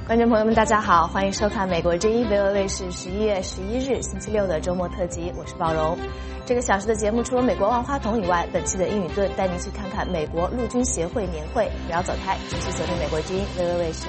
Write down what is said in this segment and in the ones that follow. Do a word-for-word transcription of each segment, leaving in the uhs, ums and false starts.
观众朋友们，大家好，欢迎收看美国之音 V O A 卫视十一月十一日星期六的周末特辑，我是宝荣。这个小时的节目除了美国万花筒以外，本期的英语盾带您去看看美国陆军协会年会。不要走开，继续锁定美国之音 V O A 卫视。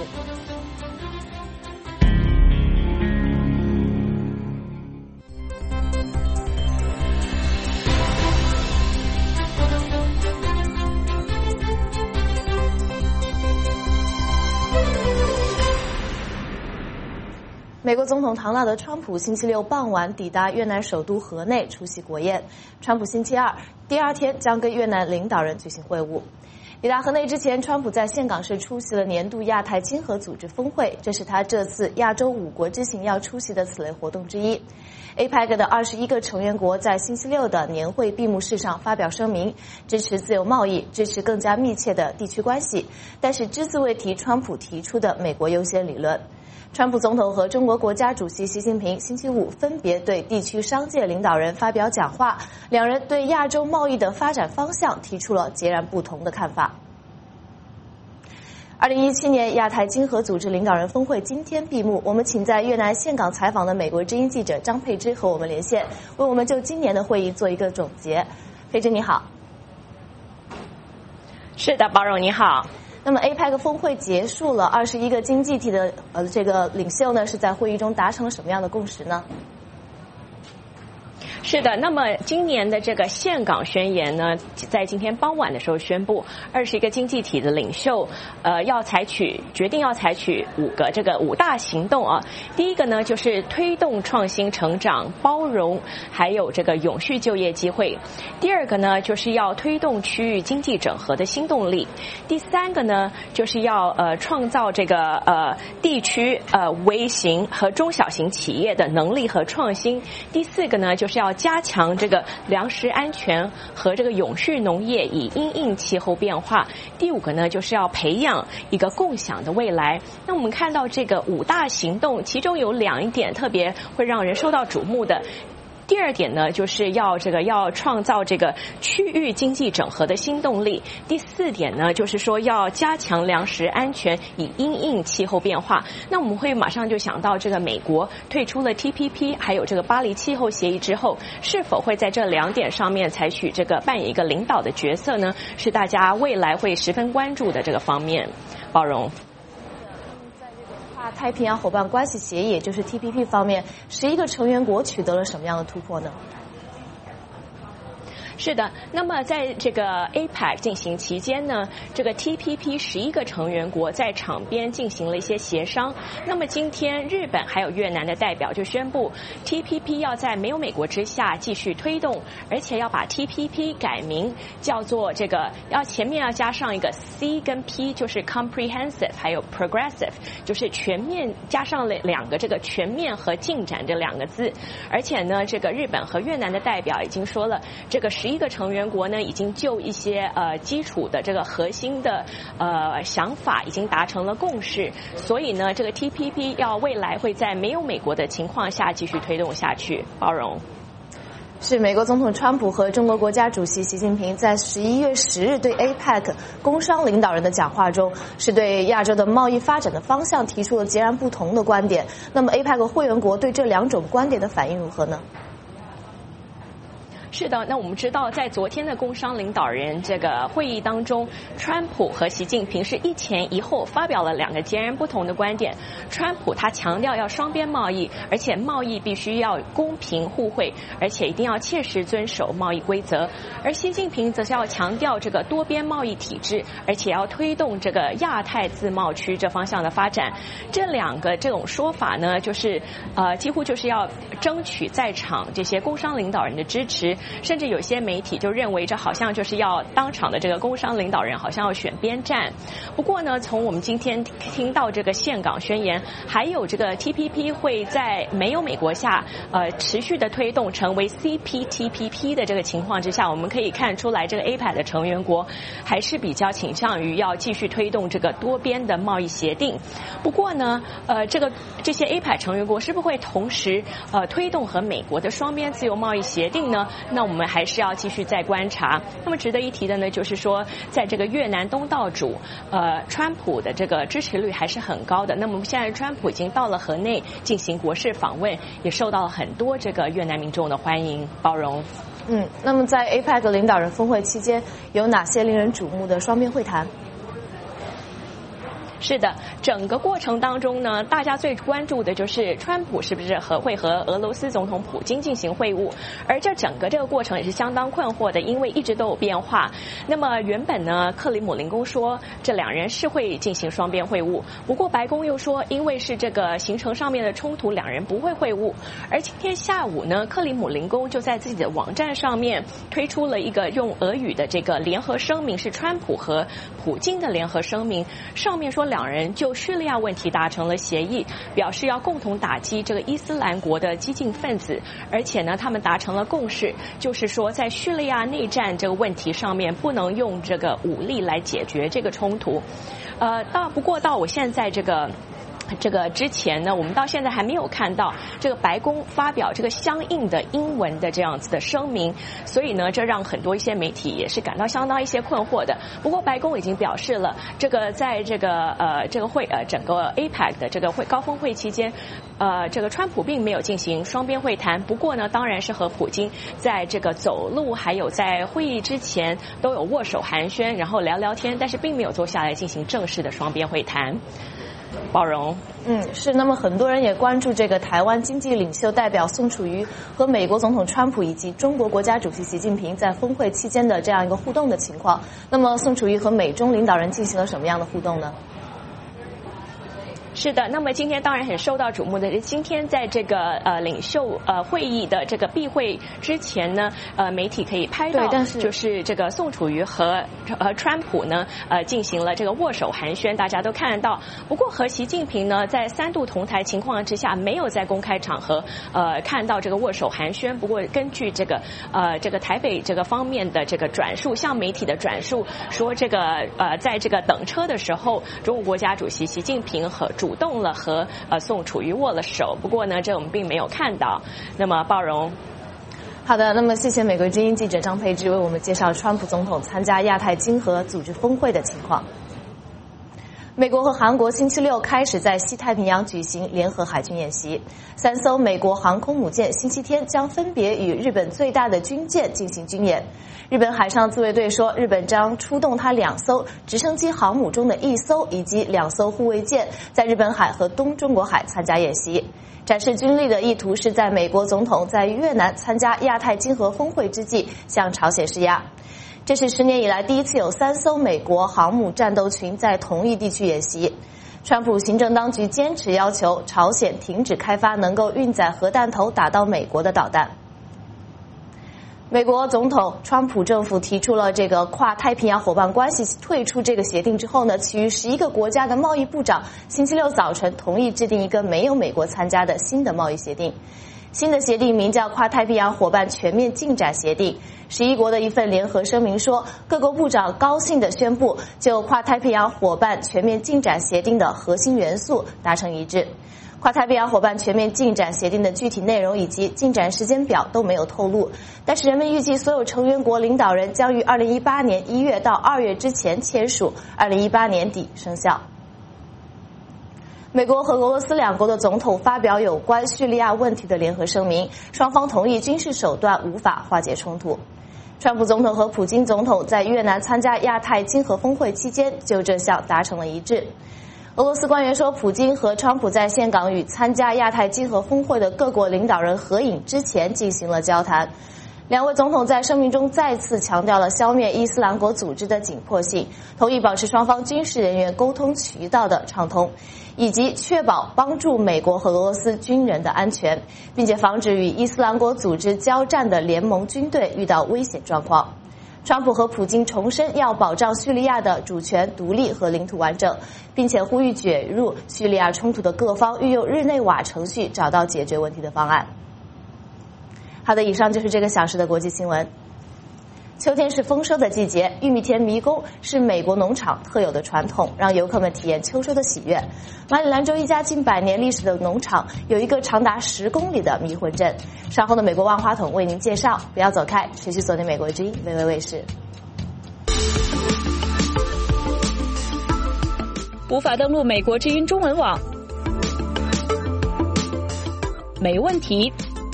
美国总统唐纳德·川普星期六傍晚抵达越南首都河内出席国宴。川普星期二第二天将跟越南领导人举行会晤。抵达河内之前，川普在岘港市出席了年度亚太经合组织峰会，这是他这次亚洲五国之行要出席的此类活动之一。A P E C 的二十一个成员国在星期六的年会闭幕式上发表声明，支持自由贸易，支持更加密切的地区关系，但是只字未提川普提出的美国优先理论。川普总统和中国国家主席习近平星期五分别对地区商界领导人发表讲话，两人对亚洲贸易的发展方向提出了截然不同的看法。二零一七年亚太经合组织领导人峰会今天闭幕，我们请在越南岘港采访的美国之音记者张佩芝和我们连线，为我们就今年的会议做一个总结。佩芝你好。 是的，宝荣你好。 那么 A P E C 峰会结束了，二十一个经济体的呃这个领袖呢是在会议中达成了什么样的共识呢？ 是的，那么今年的这个岘港宣言呢，在今天傍晚的时候宣布，二十一个经济体的领袖，呃，要采取决定要采取五个这个五大行动啊。第一个呢，就是推动创新成长、包容，还有这个永续就业机会。第二个呢，就是要推动区域经济整合的新动力。第三个呢，就是要呃创造这个呃地区呃微型和中小型企业的能力和创新。第四个呢，就是要加强这个粮食安全和这个永续农业，以因应气候变化。第五个呢，就是要培养一个共享的未来。那我们看到这个五大行动，其中有两点特别会让人受到瞩目的。第二点呢，就是要这个要创造这个区域经济整合的新动力。第四点呢，就是说要加强粮食安全，以因应气候变化。那我们会马上就想到，这个美国退出了 T P P， 还有这个巴黎气候协议之后，是否会在这两点上面采取这个扮演一个领导的角色呢？是大家未来会十分关注的这个方面。包容。 太平洋伙伴关系协议，也就是 T P P 方面，十一个成员国取得了什么样的突破呢？ 是的，那么在这个 A P E C 进行期间呢，这个 T P P 十一个成员国在场边进行了一些协商。那么今天日本还有越南的代表就宣布 T P P 要在没有美国之下继续推动，而且要把 T P P 改名叫做这个，要前面要加上一个 C 跟 P， 就是 comprehensive 还有 progressive， 就是全面，加上了两个这个全面和进展这两个字。而且呢，这个日本和越南的代表已经说了，这个十一个成员国呢，已经就一些呃基础的这个核心的呃想法已经达成了共识，所以呢，这个 T P P 要未来会在没有美国的情况下继续推动下去。包容。 是美国总统川普和中国国家主席习近平在十一月十日对 A P E C 工商领导人的讲话中，是对亚洲的贸易发展的方向提出了截然不同的观点。那么 A P E C 会员国对这两种观点的反应如何呢？ 是的，那我们知道，在昨天的工商领导人这个会议当中，川普和习近平是一前一后发表了两个截然不同的观点。川普他强调要双边贸易，而且贸易必须要公平互惠，而且一定要切实遵守贸易规则。而习近平则是要强调这个多边贸易体制，而且要推动这个亚太自贸区这方向的发展。这两个这种说法呢，就是呃几乎就是要争取在场这些工商领导人的支持。甚至有些媒体就认为这好像就是要当场的这个工商领导人好像要选边站。不过呢，从我们今天听到这个岘港宣言，还有这个 T P P 会在没有美国下呃持续的推动成为 C P T P P 的这个情况之下，我们可以看出来这个 A P E C 的成员国还是比较倾向于要继续推动这个多边的贸易协定。不过呢，呃这个这些 A P E C 成员国是不是会同时呃推动和美国的双边自由贸易协定呢？ 那我们还是要继续再观察。那么值得一提的呢，就是说在这个越南东道主呃川普的这个支持率还是很高的。那么现在川普已经到了河内进行国事访问，也受到了很多这个越南民众的欢迎包容。 嗯，那么在 A P E C 领导人峰会期间，有哪些令人瞩目的双边会谈？ 是的，整个过程当中呢，大家最关注的就是川普是不是和会和俄罗斯总统普京进行会晤，而这整个这个过程也是相当困惑的，因为一直都有变化。那么原本呢，克里姆林宫说这两人是会进行双边会晤，不过白宫又说因为是这个行程上面的冲突，两人不会会晤。而今天下午呢，克里姆林宫就在自己的网站上面推出了一个用俄语的这个联合声明，是川普和普京的联合声明，上面说两人就叙利亚问题达成了协议，表示要共同打击这个伊斯兰国的激进分子，而且呢，他们达成了共识，就是说在叙利亚内战这个问题上面，不能用这个武力来解决这个冲突。呃，到不过到我现在这个。这个之前呢，我们到现在还没有看到这个白宫发表这个相应的英文的这样子的声明，所以呢，这让很多一些媒体也是感到相当一些困惑的。不过白宫已经表示了，这个在这个呃这个会呃整个 A P E C 的这个会高峰会期间，呃这个川普并没有进行双边会谈，不过呢，当然是和普京在这个走路还有在会议之前都有握手寒暄，然后聊聊天，但是并没有坐下来进行正式的双边会谈。包容， 嗯，是。那么很多人也关注这个台湾经济领袖代表宋楚瑜和美国总统川普以及中国国家主席习近平在峰会期间的这样一个互动的情况。那么宋楚瑜和美中领导人进行了什么样的互动呢？ 是的，那么今天当然很受到瞩目的是，今天在这个呃领袖呃会议的这个闭会之前呢，呃媒体可以拍到， 但是就是这个宋楚瑜和和川普呢呃进行了这个握手寒暄，大家都看得到。不过和习近平呢在三度同台情况之下，没有在公开场合呃看到这个握手寒暄。不过根据这个呃这个台北这个方面的这个转述，向媒体的转述说，这个呃在这个等车的时候，中国国家主席习近平和主动了和呃宋楚瑜握了手，不过呢，这我们并没有看到。那么包容。 好的，那么谢谢美国之音记者张培之为我们介绍川普总统参加亚太经合组织峰会的情况。美国和韩国星期六开始在西太平洋举行联合海军演习，三艘美国航空母舰星期天将分别与日本最大的军舰进行军演。日本海上自卫队说，日本将出动它两艘直升机航母中的一艘以及两艘护卫舰，在日本海和东中国海参加演习。展示军力的意图是在美国总统在越南参加亚太经合峰会之际向朝鲜施压。这是十年以来第一次有三艘美国航母战斗群在同一地区演习。川普行政当局坚持要求朝鲜停止开发能够运载核弹头打到美国的导弹。美国总统川普政府提出了这个跨太平洋伙伴关系退出这个协定之后呢，其余十一个国家的贸易部长星期六早晨同意制定一个没有美国参加的新的贸易协定。新的协定名叫跨太平洋伙伴全面进展协定。十一国的一份联合声明说，各国部长高兴地宣布就跨太平洋伙伴全面进展协定的核心元素达成一致。跨太平洋伙伴全面进展协定的具体内容以及进展时间表都没有透露，但是人们预计所有成员国领导人将于二零一八年一月到二月之前签署，二零一八年底生效。美国和俄罗斯两国的总统发表有关叙利亚问题的联合声明，双方同意军事手段无法化解冲突。川普总统和普京总统在越南参加亚太经合峰会期间就这项达成了一致。俄罗斯官员说，普京和川普在岘港与参加亚太经合峰会的各国领导人合影之前进行了交谈。两位总统在声明中再次强调了消灭伊斯兰国组织的紧迫性，同意保持双方军事人员沟通渠道的畅通，以及确保帮助美国和俄罗斯军人的安全，并且防止与伊斯兰国组织交战的联盟军队遇到危险状况。川普和普京重申要保障叙利亚的主权、独立和领土完整，并且呼吁卷入叙利亚冲突的各方运用日内瓦程序找到解决问题的方案。好的，以上就是这个小时的国际新闻。 秋天是丰收的季节，玉米田迷宫是美国农场特有的传统，让游客们体验秋收的喜悦。马里兰州一家近百年历史的农场有一个长达十公里的迷魂阵。稍后的美国万花筒为您介绍，不要走开，持续锁定美国之音微微卫视。 无法登录美国之音中文网？没问题。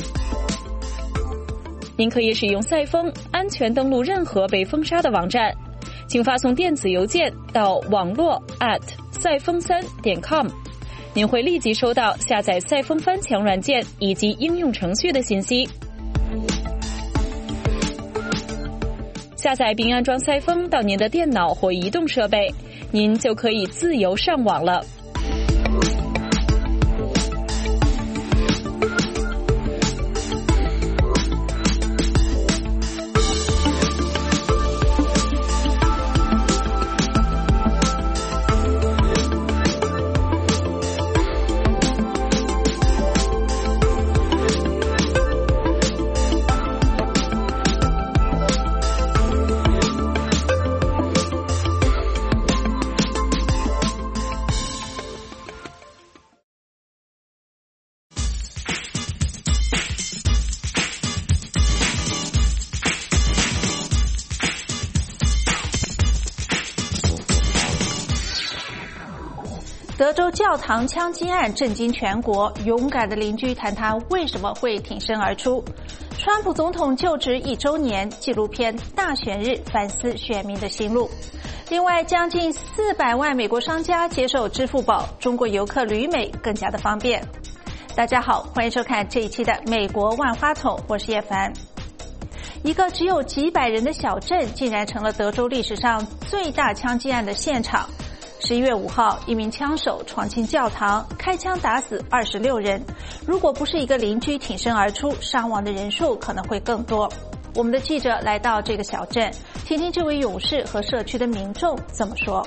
您可以使用赛风安全登录任何被封杀的网站，请发送电子邮件到网络 at 赛风三点 com， 您会立即收到下载赛风翻墙软件以及应用程序的信息。下载并安装赛风到您的电脑或移动设备，您就可以自由上网了。 德州教堂枪击案震惊全国，勇敢的邻居谈他为什么会挺身而出。川普总统就职一周年，纪录片《大选日》反思选民的心路。另外，将近四百万美国商家接受支付宝，中国游客旅美更加的方便。大家好，欢迎收看这一期的美国万花筒，我是叶凡。一个只有几百人的小镇，竟然成了德州历史上最大枪击案的现场。十一月五号，一名枪手闯进教堂，开枪打死二十六人。如果不是一个邻居挺身而出，伤亡的人数可能会更多。我们的记者来到这个小镇，听听这位勇士和社区的民众怎么说。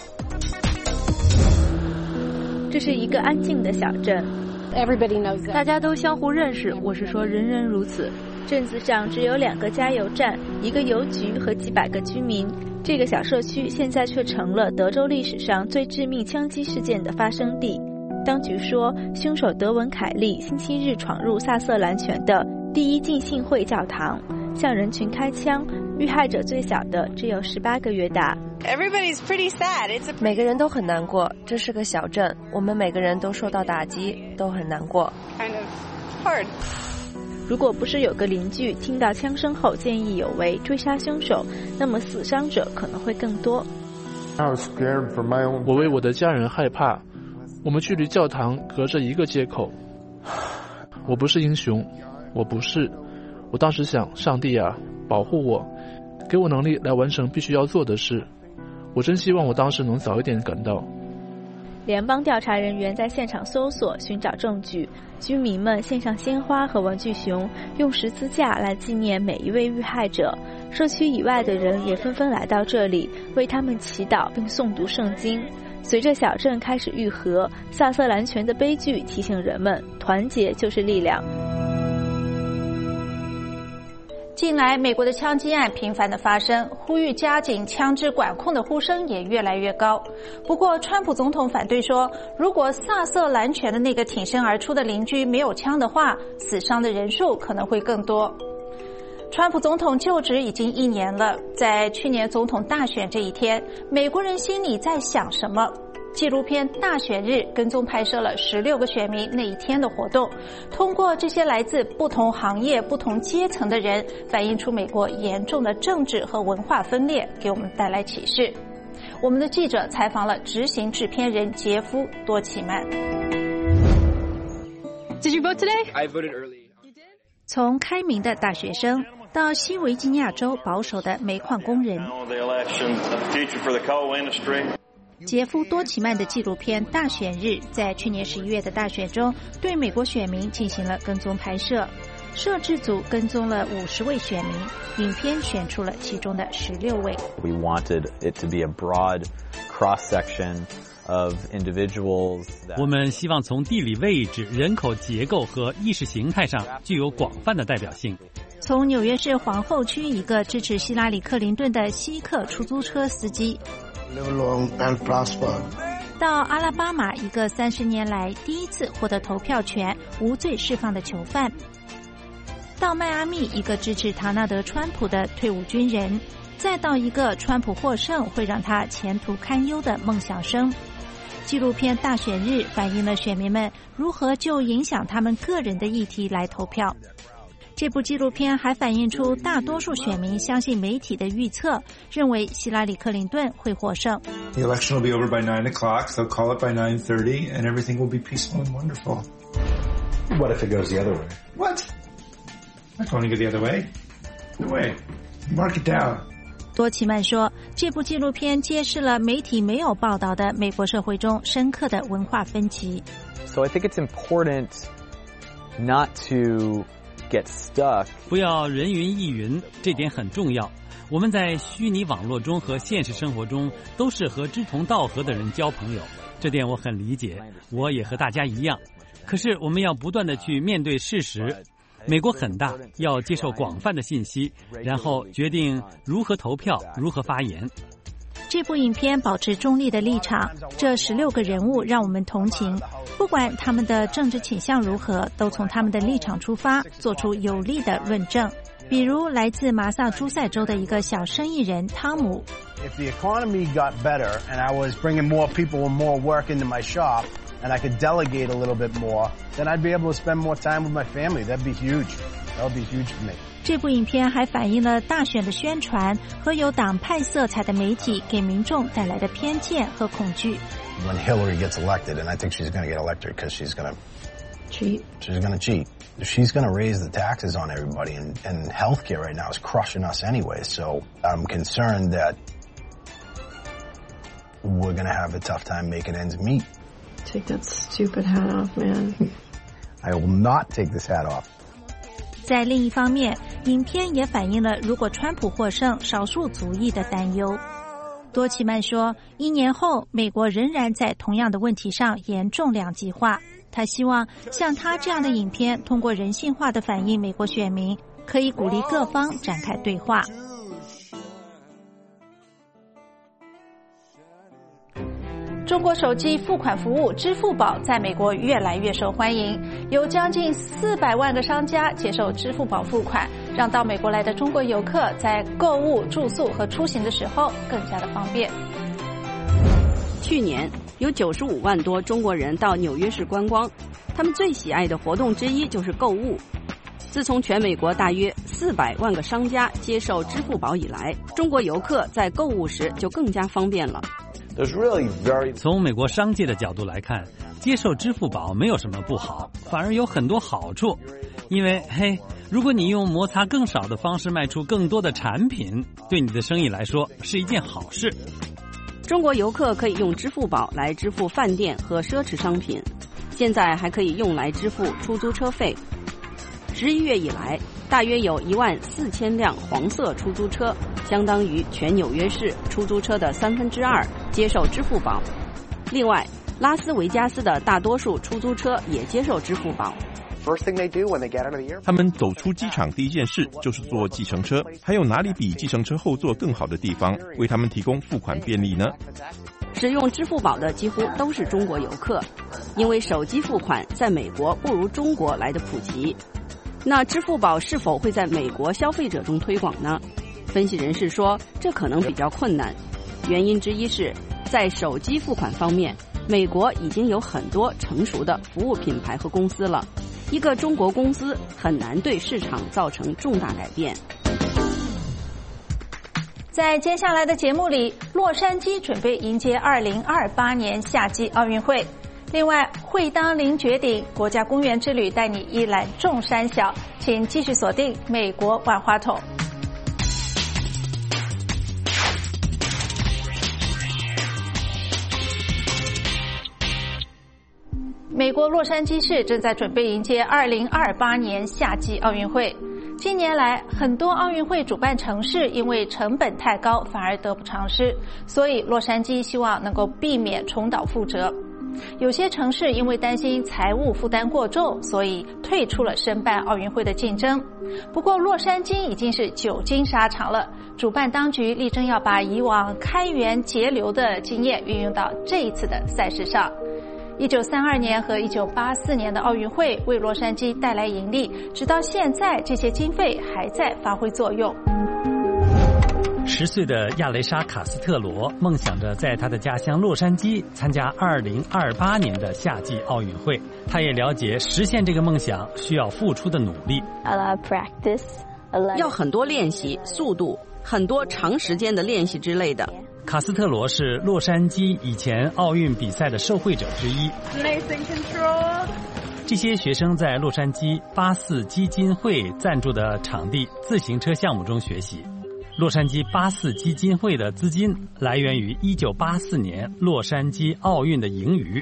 这是一个安静的小镇，大家都相互认识，我是说人人如此。镇子上只有两个加油站，一个邮局和几百个居民。这个小社区现在却成了德州历史上最致命枪击事件的发生地。当局说，凶手德文·凯利星期日闯入萨瑟兰泉的第一浸信会教堂，向人群开枪，遇害者最小的只有十八个月大。 每个人都很难过，这是个小镇，我们每个人都受到打击，都很难过。 如果不是有个邻居听到枪声后见义勇为追杀凶手，那么死伤者可能会更多。 我为我的家人害怕，我们距离教堂隔着一个街口。我不是英雄，我不是。我当时想，上帝啊，保护我，给我能力来完成必须要做的事。我真希望我当时能早一点赶到。 联邦调查人员在现场搜索寻找证据，居民们献上鲜花和玩具熊，用十字架来纪念每一位遇害者。社区以外的人也纷纷来到这里，为他们祈祷并诵读圣经。随着小镇开始愈合，萨瑟兰泉的悲剧提醒人们，团结就是力量。 近来，美国的枪击案频繁的发生，呼吁加紧枪支管控的呼声也越来越高。不过，川普总统反对说，如果萨瑟兰泉的那个挺身而出的邻居没有枪的话，死伤的人数可能会更多。川普总统就职已经一年了，在去年总统大选这一天，美国人心里在想什么？纪录片《大选日》跟踪拍摄了十六个选民那一天的活动，通过这些来自不同行业、不同阶层的人，反映出美国严重的政治和文化分裂，给我们带来启示。我们的记者采访了执行制片人杰夫·多奇曼。 Did you vote today? I voted early. 从开明的大学生到西维吉尼亚州保守的煤矿工人，杰夫·多奇曼的纪录片《大选日》在去年十一月的大选中，对美国选民进行了跟踪拍摄。摄制组跟踪了五十位选民，影片选出了其中的十六位。 We wanted it to be a broad cross-section of individuals. 我们希望从地理位置、人口结构和意识形态上具有广泛的代表性。 从纽约市皇后区一个支持希拉里·克林顿的稀客出租车司机， Live long and prosper. 到阿拉巴马一个三十年来第一次获得投票权、无罪释放的囚犯，到迈阿密一个支持唐纳德·川普的退伍军人，再到一个川普获胜会让他前途堪忧的梦想生。纪录片《大选日》反映了选民们如何就影响他们个人的议题来投票。这部纪录片还反映出大多数选民相信媒体的预测，认为希拉里·克林顿会获胜。 The election will be over by nine o'clock. They'll call it by nine thirty, and everything will be peaceful and wonderful. What if it goes the other way? What? I'm not going to go the other way. No way. Mark it down. 多奇曼说，这部纪录片揭示了媒体没有报道的美国社会中深刻的文化分歧。 So I think it's important not to get stuck. 不要人云亦云，这点很重要。我们在虚拟网络中和现实生活中都是和志同道合的人交朋友，这点我很理解，我也和大家一样。可是我们要不断地去面对事实。美国很大，要接受广泛的信息，然后决定如何投票，如何发言。 这部影片保持中立的立场，这十六个人物让我们同情，不管他们的政治倾向如何，都从他们的立场出发，做出有力的论证。比如来自麻萨诸塞州的一个小生意人汤姆。 If the economy got better and I was bringing more people and more work into my shop, and I could delegate a little bit more, then I'd be able to spend more time with my family. That'd be huge. That would be huge for me. 这部影片还反映了大选的宣传和有党派色彩的媒体给民众带来的偏见和恐惧。 When Hillary gets elected, and I think she's going to get elected because she's going to cheat. She's going to cheat. She's going to raise the taxes on everybody, and, and healthcare right now is crushing us anyway. So I'm concerned that we're going to have a tough time making ends meet. Take that stupid hat off, man. I will not take this hat off. 在另一方面，影片也反映了如果川普获胜，少数族裔的担忧。多奇曼说，一年后，美国仍然在同样的问题上严重两极化。他希望像他这样的影片，通过人性化的反映美国选民，可以鼓励各方展开对话。中国手机付款服务支付宝在美国越来越受欢迎，有将近四百万个商家接受支付宝付款，让到美国来的中国游客在购物、住宿和出行的时候更加的方便。 去年有九十五万多中国人到纽约市观光，他们最喜爱的活动之一就是购物。自从全美国大约四百万个商家接受支付宝以来，中国游客在购物时就更加方便了。 从美国商界的角度来看，接受支付宝没有什么不好，反而有很多好处。因为嘿，如果你用摩擦更少的方式卖出更多的产品，对你的生意来说是一件好事。 中国游客可以用支付宝来支付饭店和奢侈商品，现在还可以用来支付出租车费。十一月以来，大约有一万四千辆黄色出租车，相当于全纽约市出租车的三分之二接受支付宝。另外，拉斯维加斯的大多数出租车也接受支付宝。 他们走出机场第一件事就是坐计程车，还有哪里比计程车后座更好的地方为他们提供付款便利呢？ 使用支付宝的几乎都是中国游客，因为手机付款在美国不如中国来的普及。那支付宝是否会在美国消费者中推广呢？分析人士说，这可能比较困难。原因之一是，在手机付款方面，美国已经有很多成熟的服务品牌和公司了，一个中国公司很难对市场造成重大改变。 在接下来的节目里，洛杉矶准备迎接二零二八年夏季奥运会。另外，会当凌绝顶国家公园之旅带你一览众山小，请继续锁定美国万花筒。美国洛杉矶市正在准备迎接二零二八年夏季奥运会。 近年来，很多奥运会主办城市因为成本太高，反而得不偿失，所以洛杉矶希望能够避免重蹈覆辙。有些城市因为担心财务负担过重，所以退出了申办奥运会的竞争。不过洛杉矶已经是久经沙场了，主办当局力争要把以往开源节流的经验运用到这一次的赛事上。一九三二年和一九八四年的奥运会为洛杉矶带来盈利，直到现在这些经费还在发挥作用。 十岁的亚雷莎·卡斯特罗梦想着在他的家乡洛杉矶参加二零二八年的夏季奥运会。他也了解实现这个梦想需要付出的努力。 要很多练习、速度，很多长时间的练习之类的。 卡斯特罗是洛杉矶以前奥运比赛的受惠者之一。这些学生在洛杉矶八四基金会赞助的场地自行车项目中学习。洛杉矶八四基金会的资金来源于一九八四年洛杉矶奥运的盈余。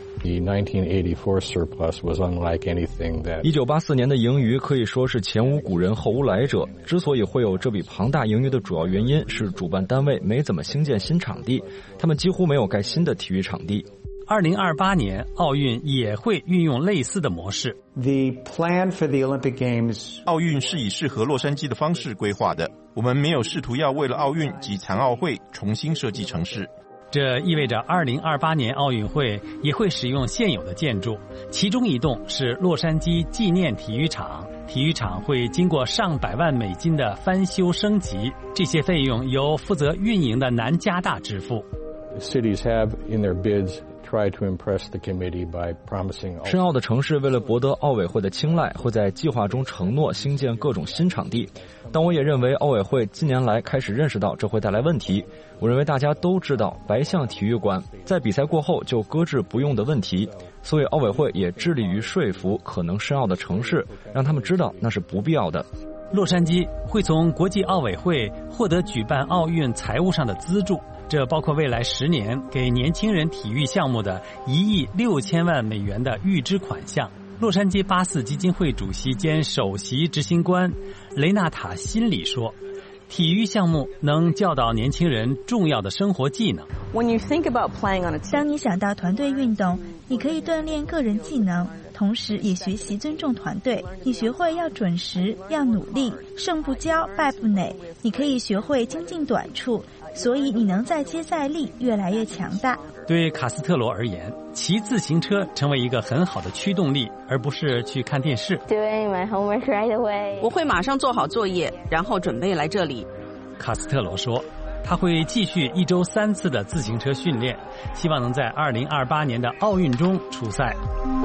一九八四年的盈余可以说是前无古人后无来者。之所以会有这笔庞大盈余的主要原因是主办单位没怎么兴建新场地，他们几乎没有盖新的体育场地。 二零二八年奥运也会运用类似的模式。 The plan for the Olympic Games， 奥运是以适合洛杉矶的方式规划的。我们没有试图要为了奥运及残奥会重新设计城市。 这意味着二零二八年奥运会也会使用现有的建筑，其中一栋是洛杉矶纪念体育场。体育场会经过上百万美金的翻修升级，这些费用由负责运营的南加大支付。 Cities have in their bids try to impress the committee by promising。 申奥的城市为了博得奥委会的青睐，会在计划中承诺兴建各种新场地。但我也认为奥委会近年来开始认识到这会带来问题。我认为大家都知道白象体育馆在比赛过后就搁置不用的问题，所以奥委会也致力于说服可能申奥的城市，让他们知道那是不必要的。 洛杉矶会从国际奥委会获得举办奥运财务上的资助，这包括未来十年给年轻人体育项目的一亿六千万美元的预支款项。洛杉矶八四基金会主席兼首席执行官雷纳塔·辛里说，体育项目能教导年轻人重要的生活技能。 当你想到团队运动，你可以锻炼个人技能，同时也学习尊重团队。你学会要准时，要努力，胜不骄，败不馁。你可以学会精进短处，所以你能在接赛力越来越强大。 对卡斯特罗而言，骑自行车成为一个很好的驱动力，而不是去看电视。 Doing my homework right away。我会马上做好作业，然后准备来这里。 卡斯特罗说，他会继续一周三次的自行车训练，希望能在二零二八年的奥运中出赛。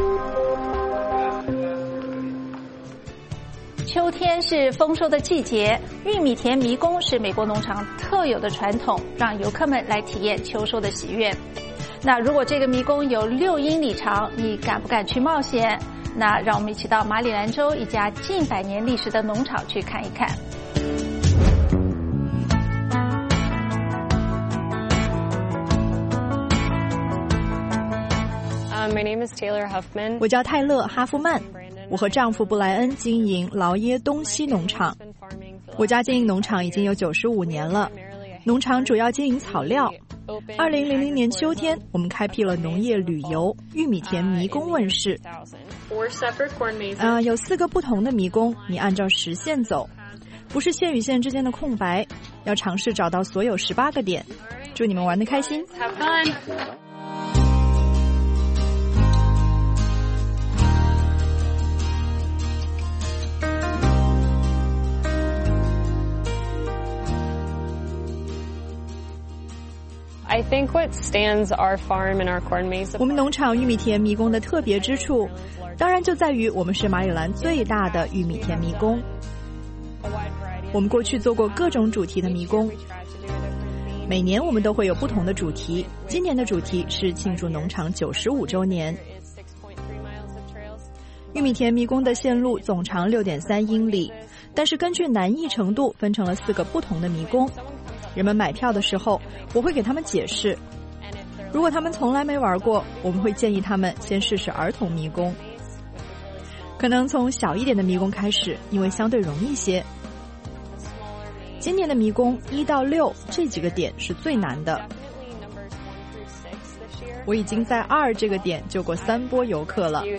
秋天是丰收的季节，玉米田迷宫是美国农场特有的传统，让游客们来体验秋收的喜悦。那如果这个迷宫有六英里长，你敢不敢去冒险？那让我们一起到马里兰州一家近百年历史的农场去看一看。 我叫泰勒·哈夫曼，我和丈夫布莱恩经营劳耶东西农场。我家经营农场已经有九十五年了，农场主要经营草料。二零零零年秋天，我们开辟了农业旅游，玉米田迷宫问世。呃，有四个不同的迷宫，你按照实线走，不是线与线之间的空白，要尝试找到所有十八个点。祝你们玩得开心。 Have fun. I think what stands our farm and our corn maze apart. 我们农场玉米田迷宫的特别之处，当然就在于我们是马里兰最大的玉米田迷宫。我们过去做过各种主题的迷宫，每年我们都会有不同的主题。今年的主题是庆祝农场九十五周年。玉米田迷宫的线路总长 六点三英里，但是根据难易程度分成了四个不同的迷宫。人们买票的时候，我会给他们解释。如果他们从来没玩过，我们会建议他们先试试儿童迷宫。可能从小一点的迷宫开始，因为相对容易些。 今年的迷宫一到六这几个点是最难的。我已经在二这个点救过三波游客了。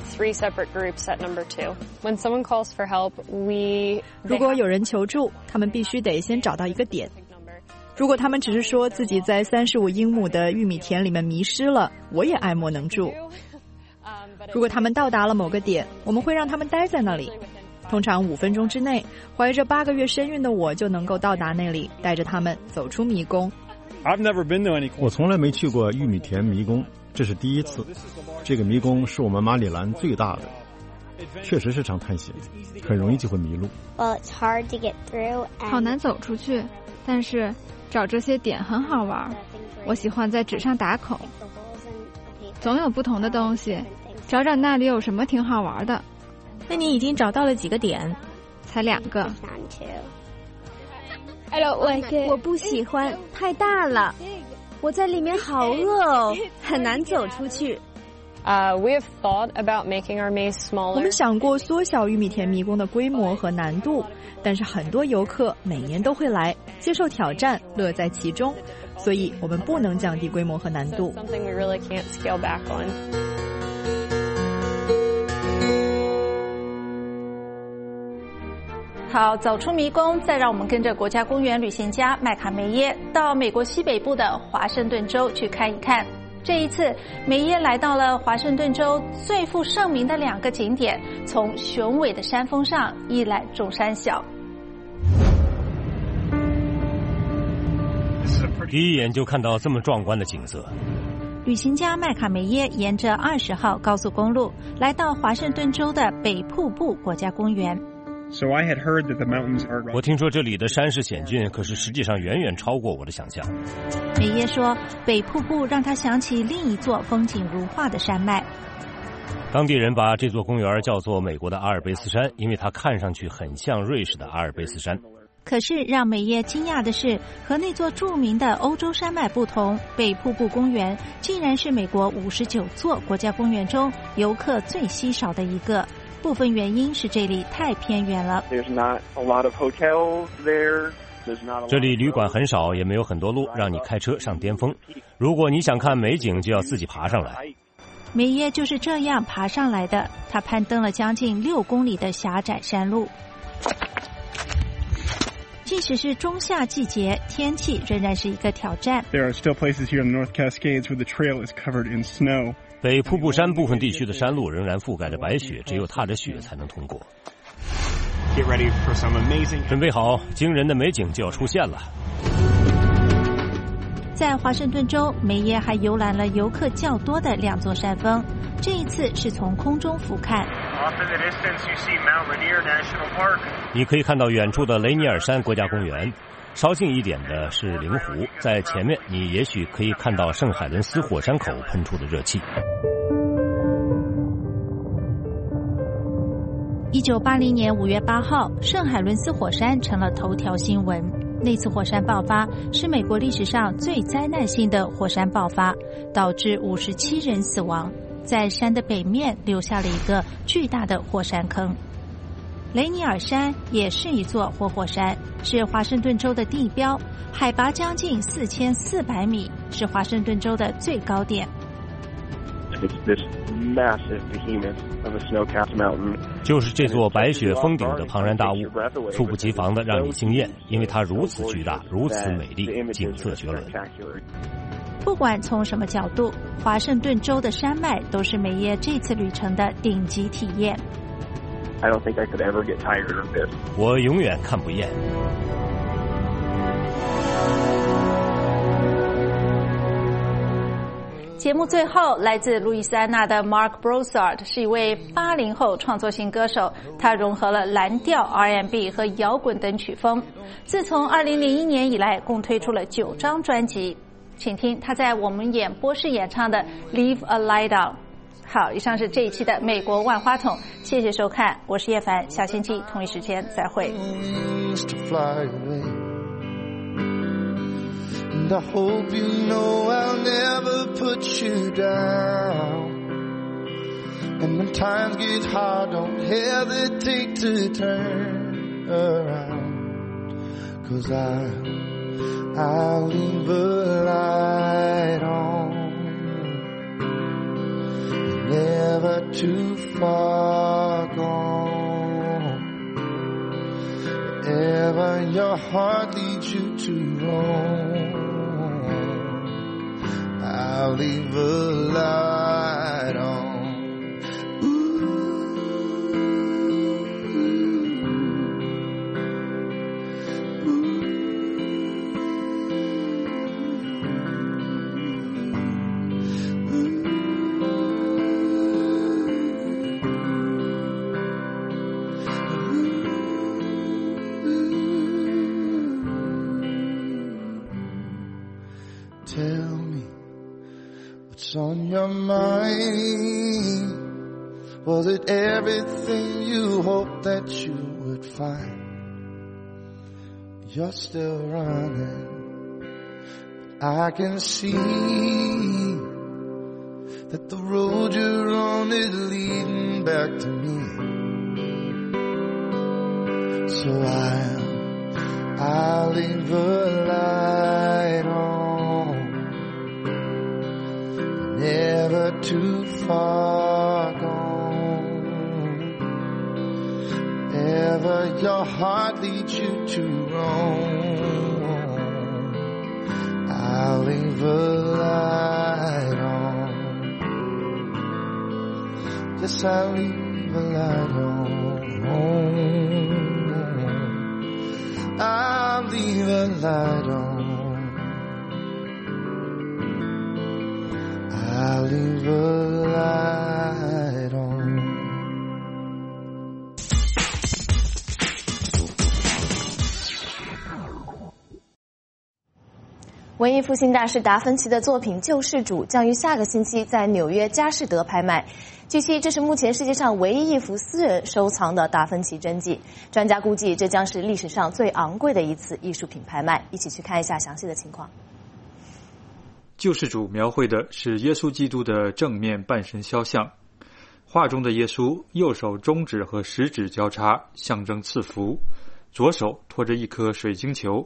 如果有人求助，他们必须得先找到一个点。如果他们只是说自己在三十五英亩的玉米田里面迷失了，我也爱莫能助。如果他们到达了某个点，我们会让他们待在那里。通常五分钟之内，怀着八个月身孕的我就能够到达那里，带着他们走出迷宫。 我从来没去过玉米田迷宫，这是第一次。这个迷宫是我们马里兰最大的，确实是场探险，很容易就会迷路。 好难走出去，但是找这些点很好玩。我喜欢在纸上打孔，总有不同的东西，找找那里有什么挺好玩的。 那你已经找到了几个点？ 才两个。 我不喜欢，太大了，我在里面好饿哦，很难走出去。 Uh, we have thought about making our maze smaller. 我们想过缩小玉米田迷宫的规模和难度，但是很多游客每年都会来，接受挑战，乐在其中，所以我们不能降低规模和难度。 Something we really can't scale back on. 好，走出迷宫，再让我们跟着国家公园旅行家麦卡梅耶到美国西北部的华盛顿州去看一看。这一次，梅耶来到了华盛顿州最负盛名的两个景点，从雄伟的山峰上一览众山小。 第一眼就看到这么壮观的景色。 旅行家麦卡梅耶沿着二十号高速公路来到华盛顿州的北瀑布国家公园。 So I had heard that the mountains are... 我听说这里的山势险峻，可是实际上远远超过我的想象。 梅耶说，北瀑布让他想起另一座风景如画的山脉。 当地人把这座公园叫做美国的阿尔卑斯山，因为它看上去很像瑞士的阿尔卑斯山。 可是让梅耶惊讶的是，和那座著名的欧洲山脉不同，北瀑布公园竟然是美国五十九座国家公园中游客最稀少的一个。部分原因是这里太偏远了。 这里旅馆很少，也没有很多路让你开车上巅峰。如果你想看美景，就要自己爬上来。 梅耶就是这样爬上来的，他攀登了将近六公里的狭窄山路。即使是中夏季节，天气仍然是一个挑战。 There are still places here in the North Cascades where the trail is covered in snow. 北瀑布山部分地区的山路仍然覆盖着白雪，只有踏着雪才能通过。 Get ready for some amazing... 准备好，惊人的美景就要出现了。 在华盛顿州，梅耶还游览了游客较多的两座山峰，这一次是从空中俯瞰。 你可以看到远处的雷尼尔山国家公园，稍近一点的是灵湖，在前面你也许可以看到圣海伦斯火山口喷出的热气。 一九八零年五月八号，圣海伦斯火山成了头条新闻。那次火山爆发是美国历史上最灾难性的火山爆发，导致五十七人死亡，在山的北面留下了一个巨大的火山坑。雷尼尔山也是一座活火山，是华盛顿州的地标，海拔将近四千四百米，是华盛顿州的最高点。 就是这座白雪封顶的庞然大物，猝不及防的让你惊艳，因为它如此巨大，如此美丽，景色绝伦。 不管从什么角度，华盛顿州的山脉都是梅耶这次旅程的顶级体验。 I don't think I could ever get tired of this. 我永远看不厌。 节目最后，来自路易斯安那的 Mark Broussard 是一位八零后创作型歌手，他融合了蓝调、R and B 和摇滚等曲风。自从二零零一年以来，共推出了九张专辑。请听他在我们演播室演唱的《Leave a Light On》。好，以上是这一期的美国万花筒，谢谢收看，我是叶凡，下星期同一时间再会。 And I hope you know I'll never put you down. And when times get hard, don't hesitate to turn around. 'cause I, I'll leave a light on, never too far gone. Wherever your heart leads you to roam, I'll leave a light on. Tell me what's on your mind. Was it everything you hoped that you would find? You're still running, but I can see that the road you're on is leading back to me. So I'll, I'll leave a light on, never too far gone. Wherever your heart leads you to roam, I'll leave a light on. Yes, I'll leave a light on. I'll leave a light on. I'll leave a light on. 文艺复兴大师达芬奇的作品《救世主》将于下个星期在纽约佳士得拍卖。据悉，这是目前世界上唯一一幅私人收藏的达芬奇真迹。专家估计，这将是历史上最昂贵的一次艺术品拍卖。一起去看一下详细的情况。 救世主描绘的是耶稣基督的正面半身肖像，画中的耶稣右手中指和食指交叉，象征赐福，左手托着一颗水晶球。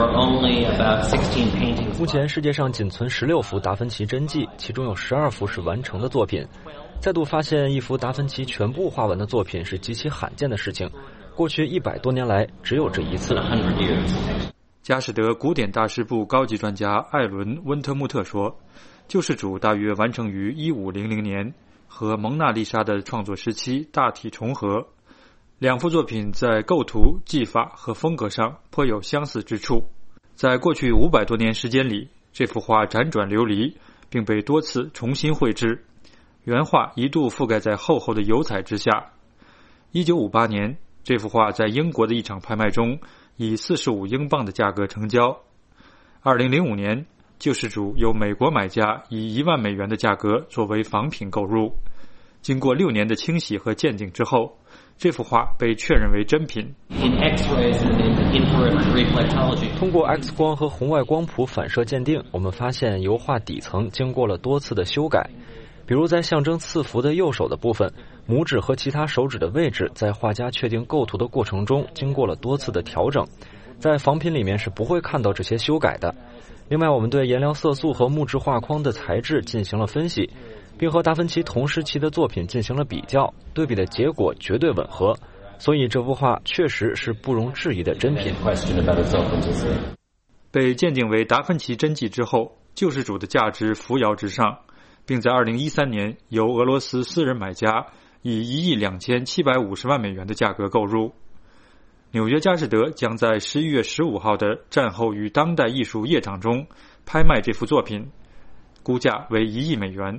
目前世界上仅存十六幅达芬奇真迹，其中有十二幅是完成的作品。再度发现一幅达芬奇全部画完的作品是极其罕见的事情，过去一百多年来只有这一次。 佳士得古典大师部高级专家艾伦·温特穆特说，救世主大约完成于一五零零年，和蒙娜丽莎的创作时期大体重合。两幅作品在构图、技法和风格上颇有相似之处。在过去五百多年时间里，这幅画辗转流离，并被多次重新绘制。原画一度覆盖在厚厚的油彩之下。一九五八年，这幅画在英国的一场拍卖中以四十五英镑的价格成交。二零零五年，救世主由美国买家以一万美元的价格作为仿品购入。经过六年的清洗和鉴定之后，这幅画被确认为真品。 通过 X 光和红外光谱反射鉴定，我们发现油画底层经过了多次的修改。比如在象征赐福的右手的部分，拇指和其他手指的位置在画家确定构图的过程中经过了多次的调整，在仿品里面是不会看到这些修改的。另外，我们对颜料色素和木质画框的材质进行了分析，并和达芬奇同时期的作品进行了比较，对比的结果绝对吻合，所以这幅画确实是不容置疑的真品。 被鉴定为达芬奇真迹之后，救世主的价值扶摇直上，并在二零一三年由俄罗斯私人买家以一亿两千七百五十万美元的价格购入。纽约佳士得将在十一月十五号的战后与当代艺术夜场中拍卖这幅作品，估价为一亿美元。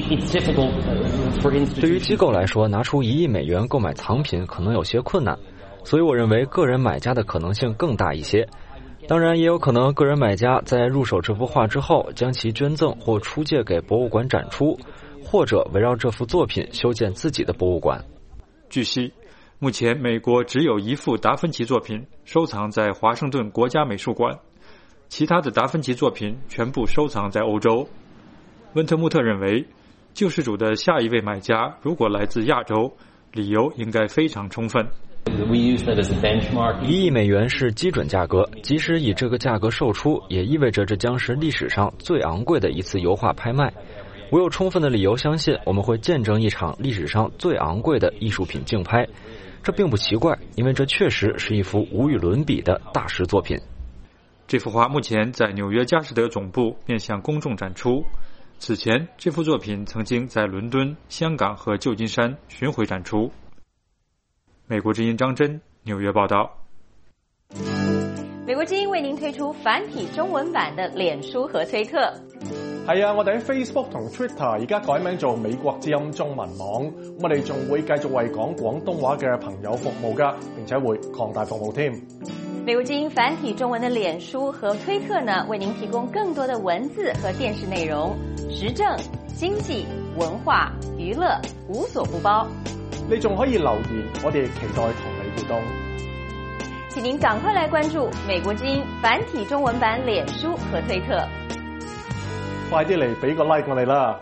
对于机构来说，拿出一亿美元购买藏品可能有些困难，所以我认为个人买家的可能性更大一些。当然，也有可能个人买家在入手这幅画之后，将其捐赠或出借给博物馆展出，或者围绕这幅作品修建自己的博物馆。 据悉，目前美国只有一幅达芬奇作品收藏在华盛顿国家美术馆，其他的达芬奇作品全部收藏在欧洲。温特穆特认为，救世主的下一位买家如果来自亚洲，理由应该非常充分。 一亿美元是基准价格，即使以这个价格售出，也意味着这将是历史上最昂贵的一次油画拍卖。我有充分的理由相信，我们会见证一场历史上最昂贵的艺术品竞拍。这并不奇怪，因为这确实是一幅无与伦比的大师作品。 这幅画目前在纽约佳士得总部面向公众展出。此前，这幅作品曾经在伦敦、香港和旧金山巡回展出。美国之音张真纽约报道。 美國之音為您推出繁體中文版的臉書和推特。 係啊，我哋喺 Facebook 同 Twitter 而家改名做美國之音中文網，我哋仲會繼續為講廣東話嘅朋友服務㗎，並且會擴大服務添。 美國之音繁體中文的臉書和推特呢，為您提供更多的文字和電視內容，時政、經濟、文化、娛樂無所不包。 你仲可以留言，我哋期待同你互動。 請您趕快來關注美國之音繁體中文版臉書和推特。 快啲嚟俾個 like 我哋啦！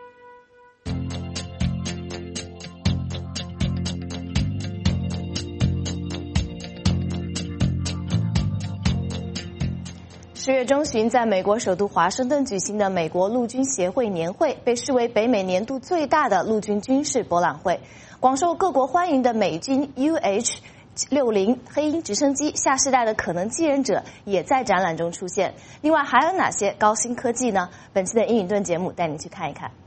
十月中旬，在美国首都华盛顿举行的美国陆军协会年会，被视为北美年度最大的陆军军事博览会。广受各国欢迎的美军 U H 六零黑鹰直升机下世代的可能继任者也在展览中出现。另外还有哪些高新科技呢？本期的英语盾节目带你去看一看。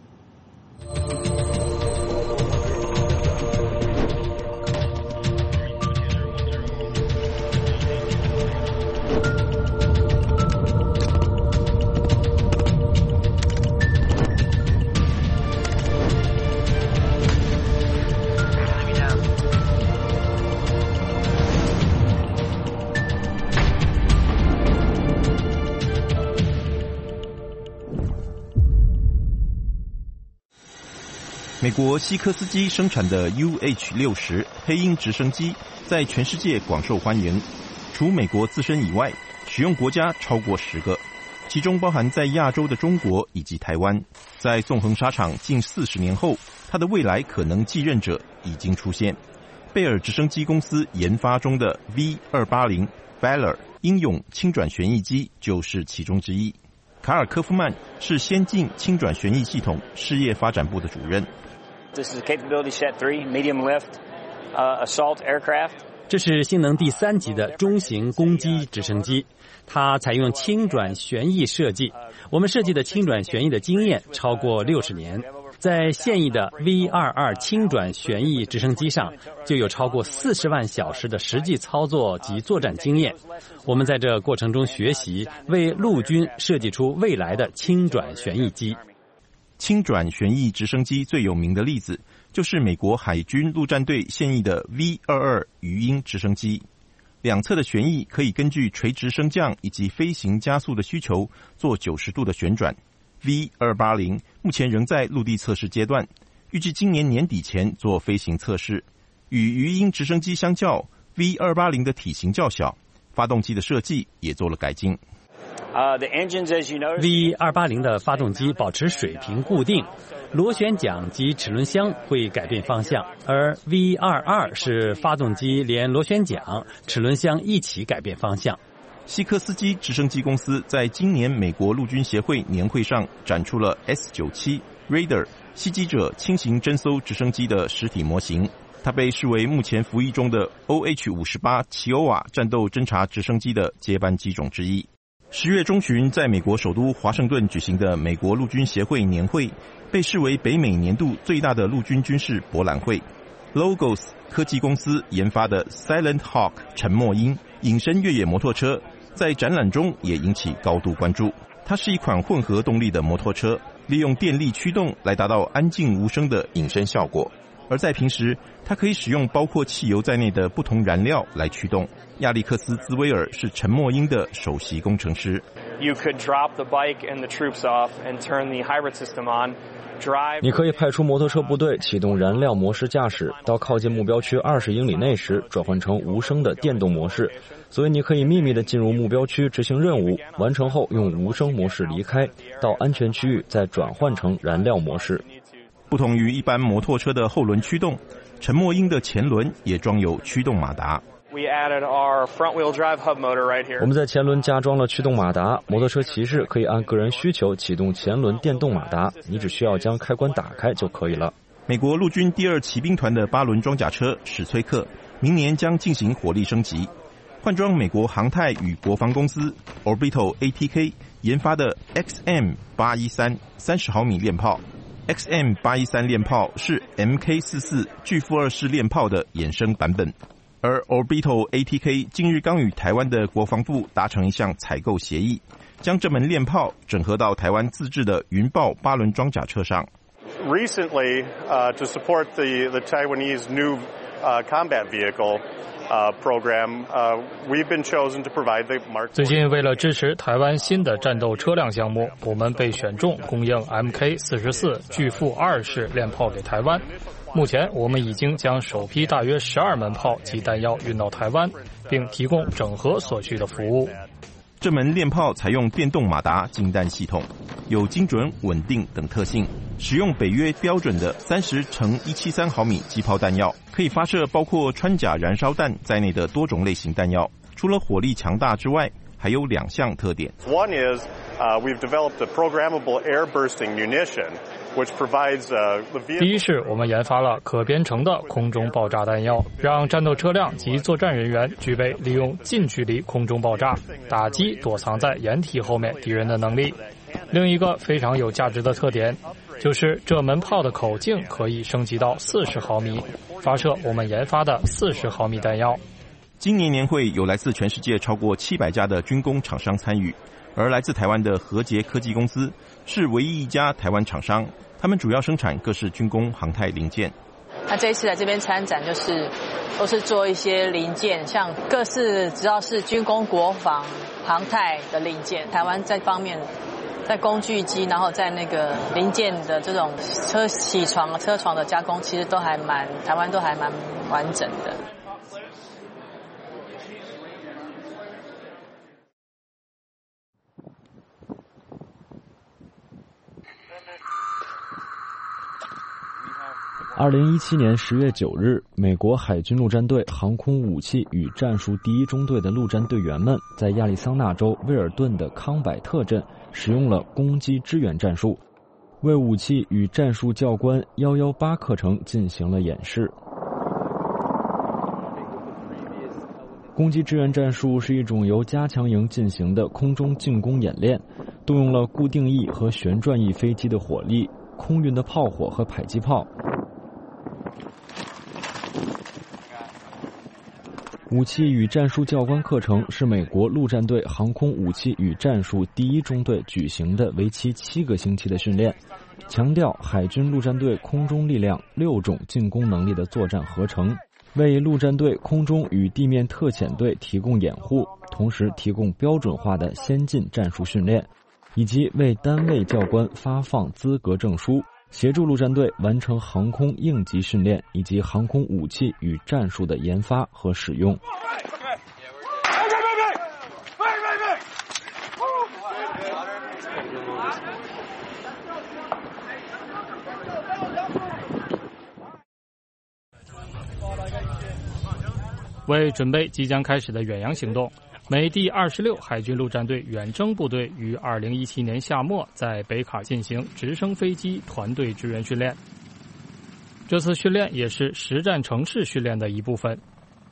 美国西科斯基生产的 U H 六十 黑鹰直升机在全世界广受欢迎，除美国自身以外，使用国家超过十个，其中包含在亚洲的中国以及台湾。在纵横沙场近四十年后，它的未来可能继任者已经出现。贝尔直升机公司研发中的 V 二八零 Valor 英勇轻转旋翼机就是其中之一。卡尔科夫曼是先进轻转旋翼系统事业发展部的主任。 This is Capability Set three medium lift uh, assault aircraft. 这是性能第三级的中型攻击直升机，它采用轻转旋翼设计。我们设计的轻转旋翼的经验超过六十年，在现役的 V 二二 轻转旋翼直升机上就有超过四十万小时的实际操作及作战经验。我们在这过程中学习，为陆军设计出未来的轻转旋翼机。 轻转旋翼直升机最有名的例子就是美国海军陆战队现役的 V 二二 鱼鹰直升机，两侧的旋翼可以根据垂直升降以及飞行加速的需求做九十度的旋转。 V 二八零 目前仍在陆地测试阶段，预计今年年底前做飞行测试。与鱼鹰直升机相较， V 二八零 的体型较小，发动机的设计也做了改进。 Uh, the engines, as you know, V 二八零 的发动机保持水平固定，螺旋桨及齿轮箱会改变方向，而 V 二二 是发动机连螺旋桨、齿轮箱一起改变方向。 西科斯基直升机公司在今年美国陆军协会年会上展出了 S 九七 Raider 袭击者轻型侦搜直升机的实体模型，它被视为目前服役中的 O H 五十八 奇欧瓦战斗侦察直升机的接班机种之一。十月中旬，在美国首都华盛顿举行的美国陆军协会年会，被视为北美年度最大的陆军军事博览会。Logos 科技公司研发的 Silent Hawk 沉默鹰隐身越野摩托车，在展览中也引起高度关注。它是一款混合动力的摩托车，利用电力驱动来达到安静无声的隐身效果。而在平时，它可以使用包括汽油在内的不同燃料来驱动。亚历克斯·兹威尔是沉默鹰的首席工程师。 You could drop the bike and the troops off and turn the hybrid system on. 你可以派出摩托车部队启动燃料模式驾驶，到靠近目标区二十英里内时转换成无声的电动模式，所以你可以秘密地进入目标区执行任务，完成后用无声模式离开，到安全区域再转换成燃料模式。 不同于一般摩托车的后轮驱动， 陈默英的前轮也装有驱动马达。 We added our front-wheel drive hub motor right here. 我们在前轮加装了驱动马达，摩托车骑士可以按个人需求启动前轮电动马达，你只需要将开关打开就可以了。 美国陆军第二骑兵团的八轮装甲车史崔克明年将进行火力升级，换装美国航太与国防公司 Orbital A T K 研发的 X M 八一三 三十毫米链炮。X M 八一三链炮是 M K 四四 巨负二式链炮的衍生版本。而 Orbital A T K 近日刚与台湾的国防部达成一项采购协议，将这门链炮整合到台湾自制的云豹八轮装甲车上。 Recently, uh, to support the, the Taiwanese new uh, combat vehicle uh, program, uh, we've been chosen to provide the Mark. 最近为了支持台湾新的战斗车辆项目，我们被选中供应 M K 四十四 巨负二式链炮给台湾。目前我们已经将首批大约十二门炮及弹药运到台湾，并提供整合所需的服务。 这门链炮采用电动马达进弹系统，有精准、稳定等特性，使用北约标准的三十乘一百七十三毫米机炮弹药，可以发射包括穿甲燃烧弹在内的多种类型弹药。除了火力强大之外，还有两项特点。 One is, uh, we've developed a programmable air bursting munition.Which provides, uh, the vehicle... 第一是我们研发了可编程的空中爆炸弹药，让战斗车辆及作战人员具备利用近距离空中爆炸打击躲藏在掩体后面敌人的能力。另一个非常有价值的特点就是这门炮的口径可以升级到四十毫米，发射我们研发的四十毫米弹药。 今年年会有来自全世界超过七百家的军工厂商参与，而来自台湾的和捷科技公司是唯一一家台湾厂商，他们主要生产各式军工航太零件。 那这一次来这边参展，就是都是做一些零件，像各式只要是军工、国防、航太的零件，台湾这方面在工具机，然后在那个零件的这种车铣床、车床的加工，其实都还蛮台湾都还蛮完整的。 二零一七年十月九日，美国海军陆战队航空武器与战术第一中队的陆战队员们在亚利桑那州威尔顿的康柏特镇使用了攻击支援战术，为武器与战术教官一一八课程进行了演示。攻击支援战术是一种由加强营进行的空中进攻演练，动用了固定翼和旋转翼飞机的火力、空运的炮火和迫击炮。武器与战术教官课程是美国陆战队航空武器与战术第一中队举行的为期七个星期的训练，强调海军陆战队空中力量六种进攻能力的作战合成，为陆战队空中与地面特遣队提供掩护，同时提供标准化的先进战术训练，以及为单位教官发放资格证书，协助陆战队完成航空应急训练以及航空武器与战术的研发和使用。 为准备即将开始的远洋行动，美第二十六海军陆战队远征部队于二零一七年夏末在北卡进行直升飞机团队支援训练。这次训练也是实战城市训练的一部分。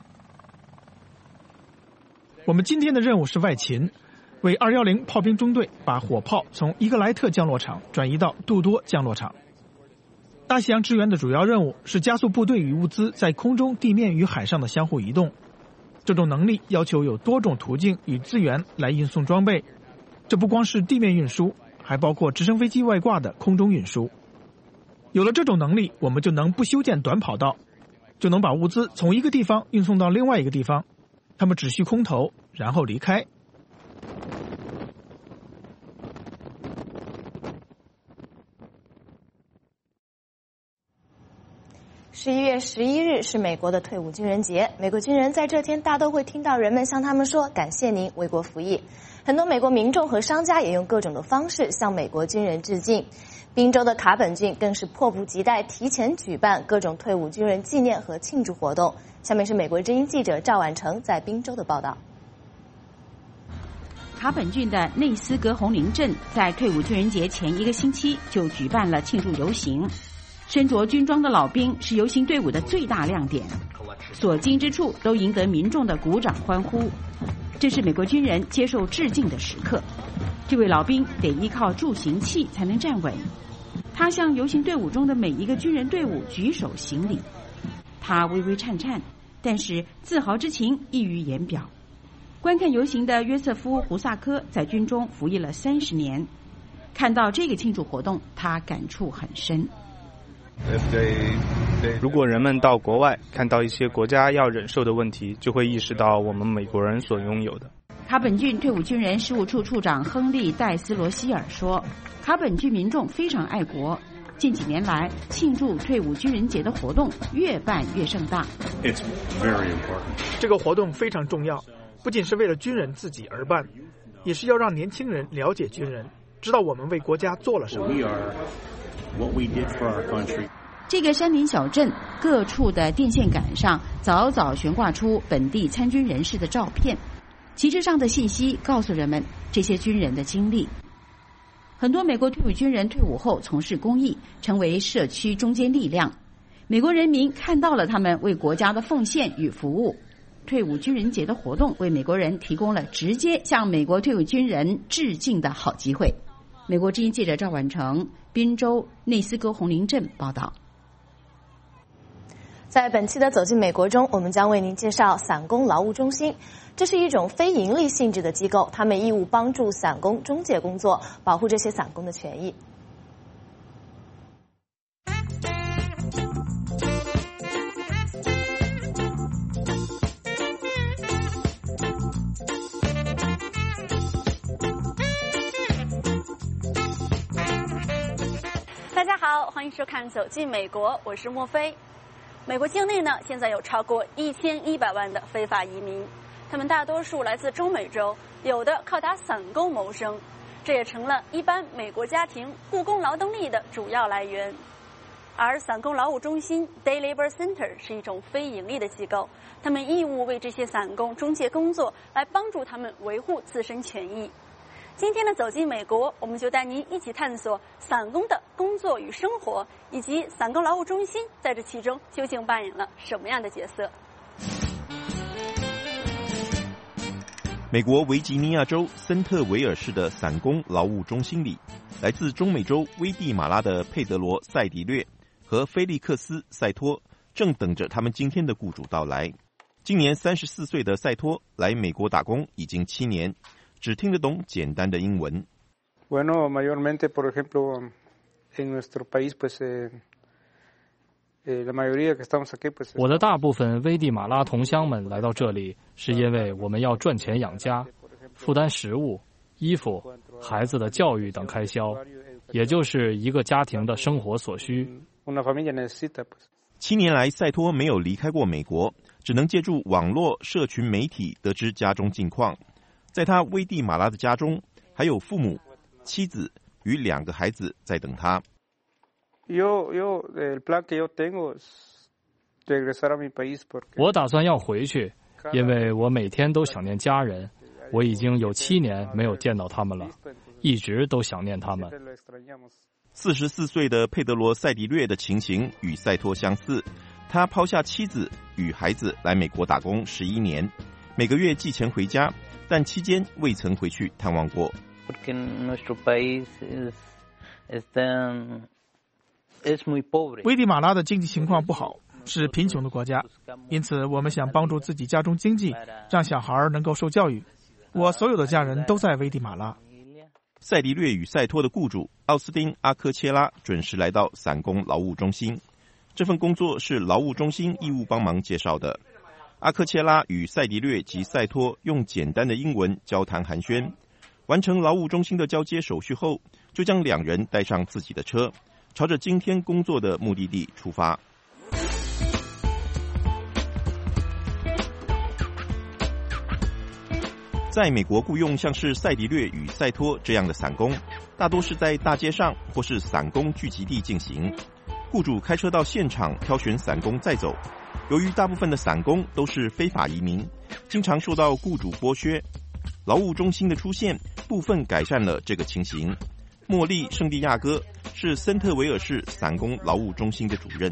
我们今天的任务是外勤，为二一零炮兵中队把火炮从伊格莱特降落场转移到杜多降落场。大西洋支援的主要任务是加速部队与物资在空中、地面与海上的相互移动。这种能力要求有多种途径与资源来运送装备，这不光是地面运输，还包括直升飞机外挂的空中运输。有了这种能力，我们就能不修建短跑道，就能把物资从一个地方运送到另外一个地方，他们只需空投，然后离开。 十一月十一日是美国的退伍军人节，美国军人在这天大都会听到人们向他们说感谢您为国服役。很多美国民众和商家也用各种的方式向美国军人致敬。 宾州的卡本郡更是迫不及待提前举办各种退伍军人纪念和庆祝活动。下面是美国之音记者赵婉成在宾州的报道。 卡本郡的内斯格红林镇在退伍军人节前一个星期就举办了庆祝游行，身着军装的老兵是游行队伍的最大亮点，所经之处都赢得民众的鼓掌欢呼。这是美国军人接受致敬的时刻，这位老兵得依靠助行器才能站稳，他向游行队伍中的每一个军人队伍举手行礼，他微微颤颤，但是自豪之情溢于言表。观看游行的约瑟夫·胡萨科在军中服役了三十年，看到这个庆祝活动，他感触很深。 如果人们到国外看到一些国家要忍受的问题，就会意识到我们美国人所拥有的。 卡本郡退伍军人事务处处长亨利·戴斯罗希尔说，卡本郡民众非常爱国，近几年来庆祝退伍军人节的活动越办越盛大。 It's very important. 这个活动非常重要，不仅是为了军人自己而办，也是要让年轻人了解军人，知道我们为国家做了什么。 这个山林小镇各处的电线杆上早早悬挂出本地参军人士的照片，旗帜上的信息告诉人们这些军人的经历。很多美国退伍军人退伍后从事公益，成为社区中坚力量。美国人民看到了他们为国家的奉献与服务。退伍军人节的活动为美国人提供了直接向美国退伍军人致敬的好机会。美国之音记者赵婉成，宾州内斯格红林镇报道。 在本期的走进美国中，我们将为您介绍散工劳务中心。这是一种非营利性质的机构，他们义务帮助散工中介工作，保护这些散工的权益。 大家好，欢迎收看《走进美国》，我是莫菲。美国境内呢，现在有超过一千一百万的非法移民，他们大多数来自中美洲，有的靠打散工谋生，这也成了一般美国家庭雇工劳动力的主要来源。而散工劳务中心 Day Labor Center 是一种非盈利的机构，他们义务为这些散工中介工作，来帮助他们维护自身权益。今天的走进美国，我们就带您一起探索散工的工作与生活，以及散工劳务中心在这其中究竟扮演了什么样的角色。 美国维吉尼亚州森特维尔市的散工劳务中心里，来自中美洲危地马拉的佩德罗·塞迪略和菲利克斯·塞托正等着他们今天的雇主到来。今年三十四岁的塞托来美国打工已经七年，只听得懂简单的英文。 Bueno, mayormente, por ejemplo, en nuestro país, pues, eh, eh, la mayoría que estamos aquí, pues. 我的大部分危地马拉同乡们来到这里，是因为我们要赚钱养家，负担食物、衣服、孩子的教育等开销，也就是一个家庭的生活所需。 七年来，塞托没有离开过美国，只能借助网络社群媒体得知家中近况。在他危地马拉的家中，还有父母、妻子与两个孩子在等他。 我打算要回去，因为我每天都想念家人。我已经有七年没有见到他们了，一直都想念他们。 四十四岁的佩德罗·塞迪略的情形与塞托相似，他抛下妻子与孩子来美国打工十一年，每个月寄钱回家，但期间未曾回去探望过。 危地马拉的经济情况不好，是贫穷的国家，因此我们想帮助自己家中经济，让小孩能够受教育。我所有的家人都在危地马拉。 塞迪略与塞托的雇主奥斯汀·阿科切拉准时来到散工劳务中心，这份工作是劳务中心义务帮忙介绍的。阿科切拉与塞迪略及塞托用简单的英文交谈寒暄，完成劳务中心的交接手续后，就将两人带上自己的车，朝着今天工作的目的地出发。在美国雇用像是塞迪略与塞托这样的散工， 大多是在大街上或是散工聚集地进行。雇主开车到现场挑选散工载走。由于大部分的散工都是非法移民，经常受到雇主剥削。劳务中心的出现部分改善了这个情形。莫莉·圣地亚哥是森特维尔市散工劳务中心的主任。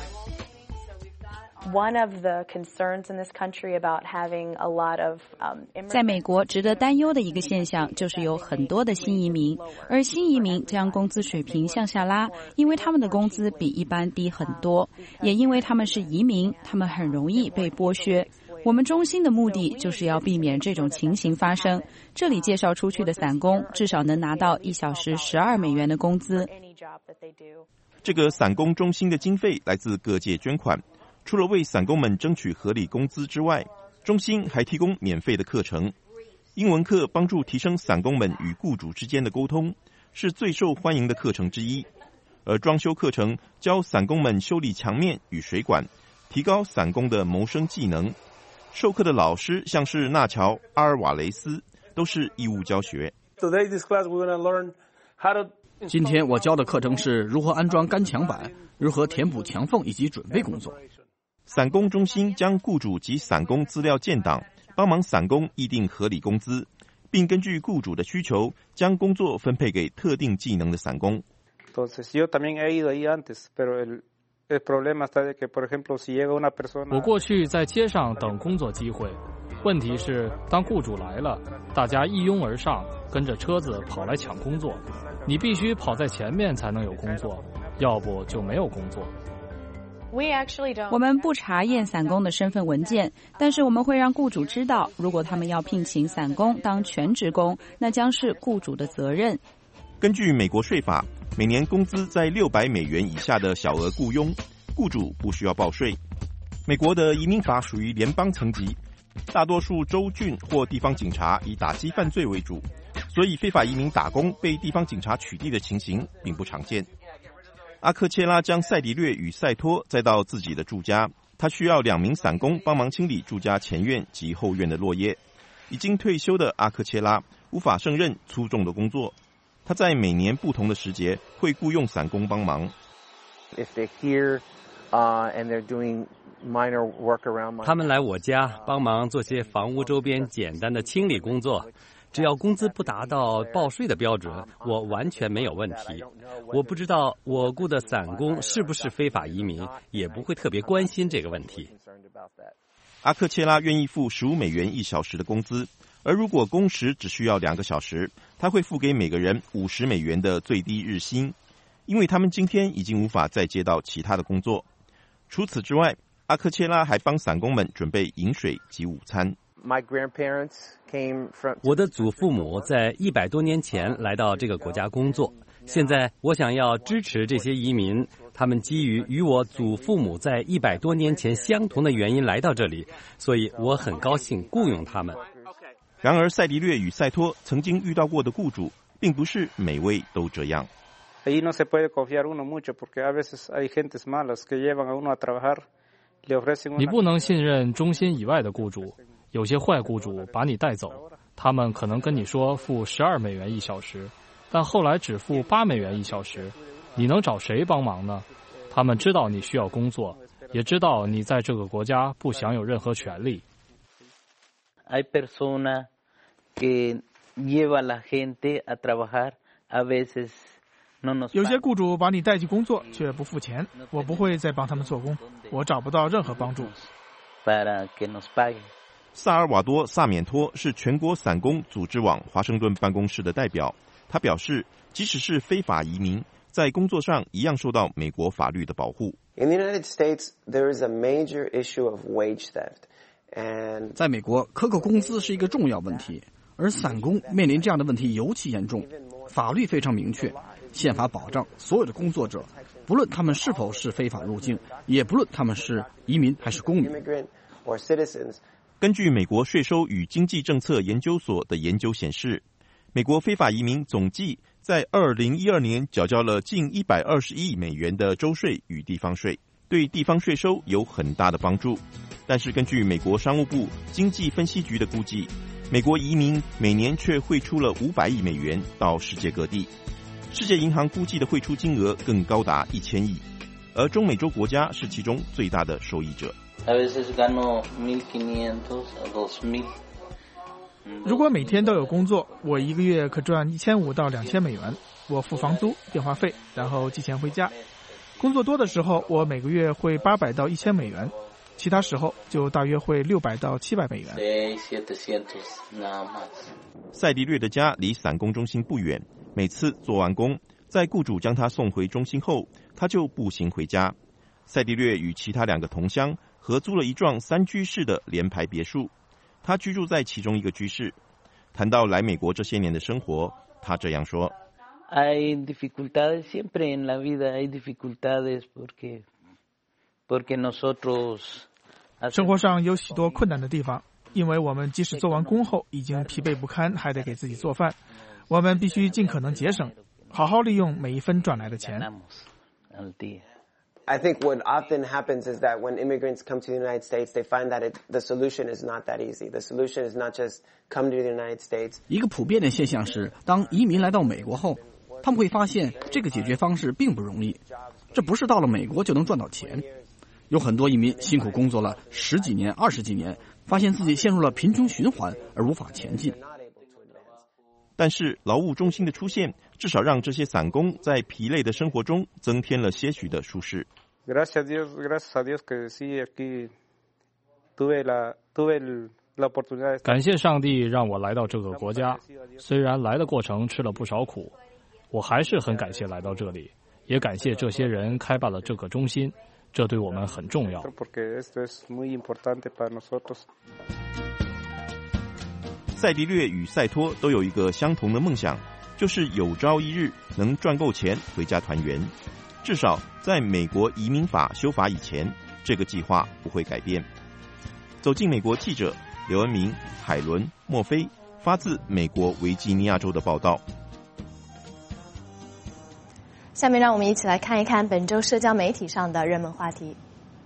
在美国，值得担忧的一个现象就是有很多的新移民，而新移民将工资水平向下拉，因为他们的工资比一般低很多，也因为他们是移民，他们很容易被剥削。我们中心的目的就是要避免这种情形发生。这里介绍出去的散工至少能拿到一小时十二美元的工资。 这个散工中心的经费来自各界捐款。除了为散工们争取合理工资之外，中心还提供免费的课程。英文课帮助提升散工们与雇主之间的沟通，是最受欢迎的课程之一。而装修课程教散工们修理墙面与水管，提高散工的谋生技能。授课的老师像是纳乔·阿尔瓦雷斯，都是义务教学。 今天我教的课程是如何安装干墙板，如何填补墙缝以及准备工作。 散工中心将雇主及散工资料建档，帮忙散工议定合理工资，并根据雇主的需求，将工作分配给特定技能的散工。 我过去在街上等工作机会，问题是当雇主来了，大家一拥而上，跟着车子跑来抢工作，你必须跑在前面才能有工作，要不就没有工作。 我们不查验散工的身份文件，但是我们会让雇主知道，如果他们要聘请散工当全职工，那将是雇主的责任。 根据美国税法，每年工资在六百美元以下的小额雇佣，雇主不需要报税。美国的移民法属于联邦层级，大多数州郡或地方警察以打击犯罪为主，所以非法移民打工被地方警察取缔的情形并不常见。阿克切拉将赛迪略与赛托载到自己的住家，他需要两名散工帮忙清理住家前院及后院的落叶。已经退休的阿克切拉无法胜任粗重的工作，他在每年不同的时节会雇用散工帮忙。 他们来我家帮忙做些房屋周边简单的清理工作，只要工资不达到报税的标准，我完全没有问题。我不知道我雇的散工是不是非法移民，也不会特别关心这个问题。 阿克切拉愿意付十五美元一小时的工资，而如果工时只需要两个小时，他会付给每个人五十美元的最低日薪，因为他们今天已经无法再接到其他的工作。除此之外，阿克切拉还帮散工们准备饮水及午餐。 我的祖父母在一百多年前来到这个国家工作，现在我想要支持这些移民，他们基于与我祖父母在一百多年前相同的原因来到这里，所以我很高兴雇佣他们。 然而赛迪略与赛托曾经遇到过的雇主并不是每位都这样。 你不能信任中心以外的雇主，有些坏雇主把你带走，他们可能跟你说付十二美元一小时，但后来只付八美元一小时，你能找谁帮忙呢？他们知道你需要工作，也知道你在这个国家不享有任何权利。 Hay personas que lleva la gente a trabajar, a veces no nos pagan. 有些雇主把你带去工作却不付钱，我不会再帮他们做工，我找不到任何帮助。 Para que nos paguen. 萨尔瓦多·萨缅托是全国散工组织网华盛顿办公室的代表，他表示，即使是非法移民，在工作上一样受到美国法律的保护。 In the United States, there is a major issue of wage theft. 在美国，克扣工资是一个重要问题，而散工面临这样的问题尤其严重。法律非常明确，宪法保障所有的工作者，不论他们是否是非法入境，也不论他们是移民还是公民。 根据美国税收与经济政策研究所的研究显示，美国非法移民总计在二零一二年缴交了近一百二十亿美元的州税与地方税，对地方税收有很大的帮助。但是根据美国商务部经济分析局的估计，美国移民每年却汇出了五百亿美元到世界各地， 世界银行估计的汇出金额更高达一千亿，而中美洲国家是其中最大的受益者。 如果每天都有工作，我一个月可赚一千五到两千美元，我付房租、电话费，然后寄钱回家。工作多的时候，我每个月会八百到一千美元，其他时候就大约会六百到七百美元。 赛迪略的家离散工中心不远，每次做完工，在雇主将他送回中心后，他就步行回家。赛迪略与其他两个同乡合租了一幢三居室的联排别墅，他居住在其中一个居室。谈到来美国这些年的生活，他这样说。 Hay dificultades siempre en la vida, hay dificultades porque, porque nosotros... 生活上有许多困难的地方，因为我们即使做完工后已经疲惫不堪，还得给自己做饭，我们必须尽可能节省，好好利用每一分赚来的钱。 I think what often happens is that when immigrants come to the United States, they find that it, the solution is not that easy. The solution is not just come to the United States. 一个普遍的现象是，当移民来到美国后，他们会发现这个解决方式并不容易。这不是到了美国就能赚到钱。有很多移民辛苦工作了十几年、二十几年，发现自己陷入了贫穷循环而无法前进。 但是劳务中心的出现，至少让这些散工在疲累的生活中增添了些许的舒适。 Gracias a Dios, gracias a Dios que sí aquí tuve la tuve la oportunidad. 感谢上帝让我来到这个国家，虽然来的过程吃了不少苦，我还是很感谢来到这里，也感谢这些人开办了这个中心，这对我们很重要。 Porque esto es muy importante para nosotros. 赛迪略与赛托都有一个相同的梦想，就是有朝一日能赚够钱回家团圆。至少在美国移民法修法以前，这个计划不会改变。走进美国记者刘恩明、海伦、莫菲发自美国维吉尼亚州的报道。 下面让我们一起来看一看本周社交媒体上的热门话题。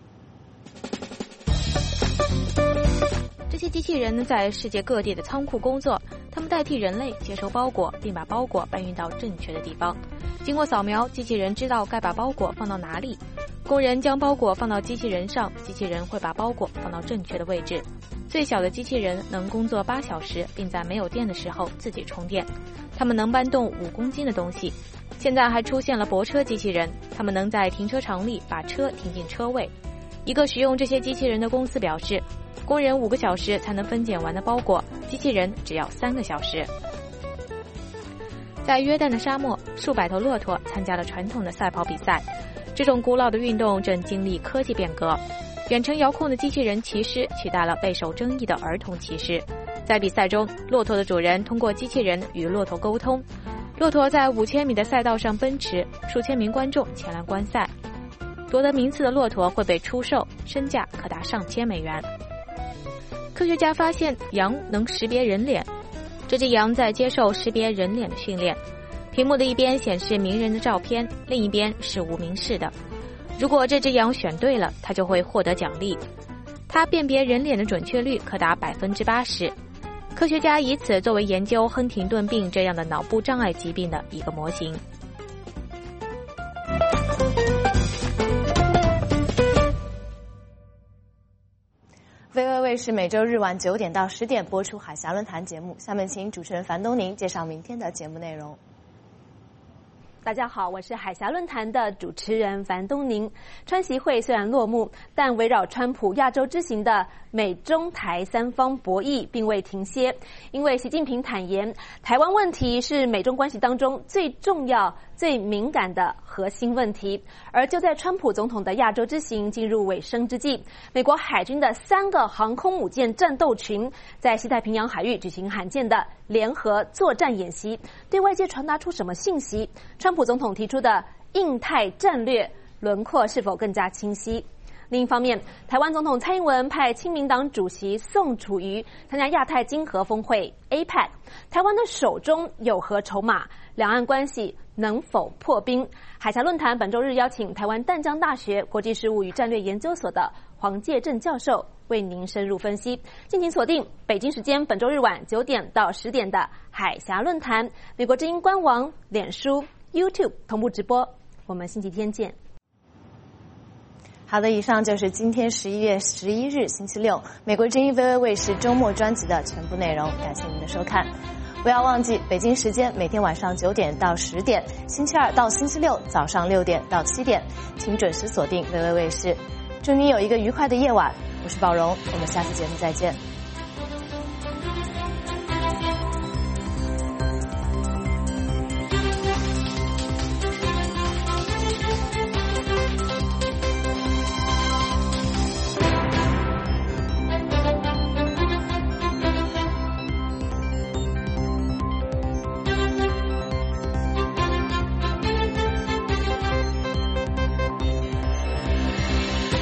这些机器人在世界各地的仓库工作，它们代替人类接收包裹，并把包裹搬运到正确的地方。经过扫描，机器人知道该把包裹放到哪里。工人将包裹放到机器人上，机器人会把包裹放到正确的位置。最小的机器人能工作八小时，并在没有电的时候自己充电。它们能搬动五公斤的东西。现在还出现了泊车机器人，它们能在停车场里把车停进车位。一个使用这些机器人的公司表示，工人五个小时才能分拣完的包裹，机器人只要三个小时。在约旦的沙漠，数百头骆驼参加了传统的赛跑比赛。这种古老的运动正经历科技变革，远程遥控的机器人骑师取代了备受争议的儿童骑师。在比赛中，骆驼的主人通过机器人与骆驼沟通。骆驼在五千米的赛道上奔驰，数千名观众前来观赛。夺得名次的骆驼会被出售，身价可达上千美元。科学家发现羊能识别人脸，这只羊在接受识别人脸的训练。屏幕的一边显示名人的照片，另一边是无名氏的。如果这只羊选对了，它就会获得奖励。它辨别人脸的准确率可达百分之八十。科学家以此作为研究亨廷顿病这样的脑部障碍疾病的一个模型。 V O A 卫视每周日晚九点到十点播出海峡论坛节目。下面请主持人樊东宁介绍明天的节目内容。 大家好，我是海峡论坛的主持人樊东宁。川习会虽然落幕，但围绕川普亚洲之行的美中台三方博弈并未停歇。因为习近平坦言，台湾问题是美中关系当中最重要、最敏感的核心问题。而就在川普总统的亚洲之行进入尾声之际，美国海军的三个航空母舰战斗群在西太平洋海域举行罕见的联合作战演习，对外界传达出什么信息？川普总统提出的印太战略轮廓是否更加清晰？另一方面，台湾总统蔡英文派亲民党主席宋楚瑜参加亚太经合峰会 A P E C， 台湾的手中有何筹码？两岸关系能否破冰？海峡论坛本周日邀请台湾淡江大学国际事务与战略研究所的黄介正教授为您深入分析。敬请锁定北京时间本周日晚九点到十点的海峡论坛，美国之音官网、脸书、 YouTube 同步直播。我们星期天见。 好的，以上就是今天十一月十一日星期六美国之音 V O A 卫视周末专辑的全部内容，感谢您的收看。不要忘记，北京时间每天晚上九点到十点，星期二到星期六早上六点到七点，请准时锁定 V O A 卫视。祝您有一个愉快的夜晚，我是宝荣，我们下次节目再见。